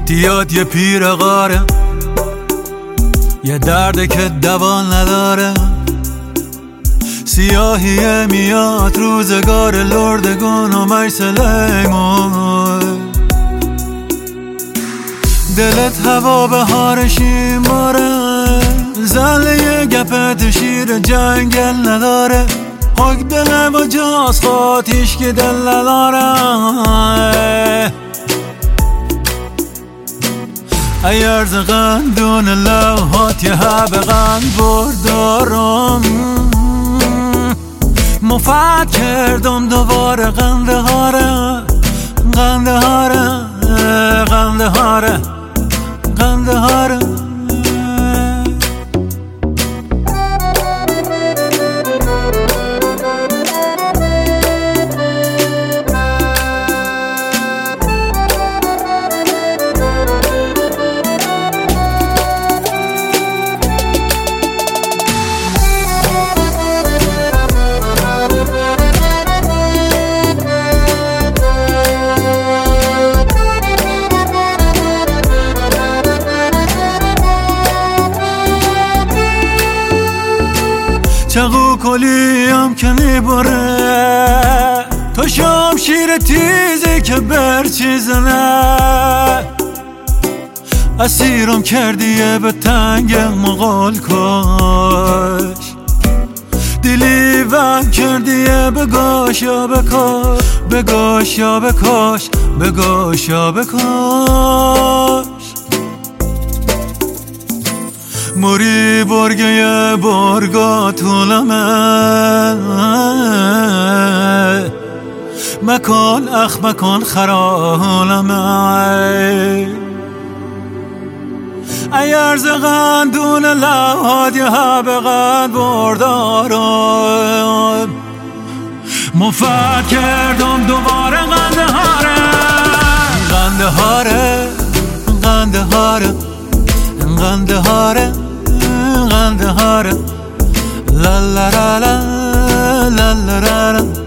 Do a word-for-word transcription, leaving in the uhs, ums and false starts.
دیاد یه پیر غاره، یه درده که دوان نداره. سیاهیه میاد روزگار لردگان و مای سلیمان. دلت هوا بهار شیماره، زله یه گپت شیر جنگل نداره. حک دل و جاز خاتیش که دل نداره. ایرز قندون لوحات یه هب قند بردارم. مفت کردم دوباره قنده هاره، قنده هاره، قنده هاره، قنده هاره. چقو کلیم که میبره، تو شام شیر تیزی که برچیزنه. اسیرم کردیه به تنگ مغال کش، دلی ون کردیه بگاش یا بکاش، بگاش یا بکاش، بگاش یا بکاش. موری برگه برگا طولمه، مکان اخ مکان خرالمه. ایرز قندون لوحات یه هب قند بردارم. مفت کردم دوباره قنده هاره، قنده هاره، قنده هاره، قنده هاره، قنده هاره. لا لا لا لا لا لا لا.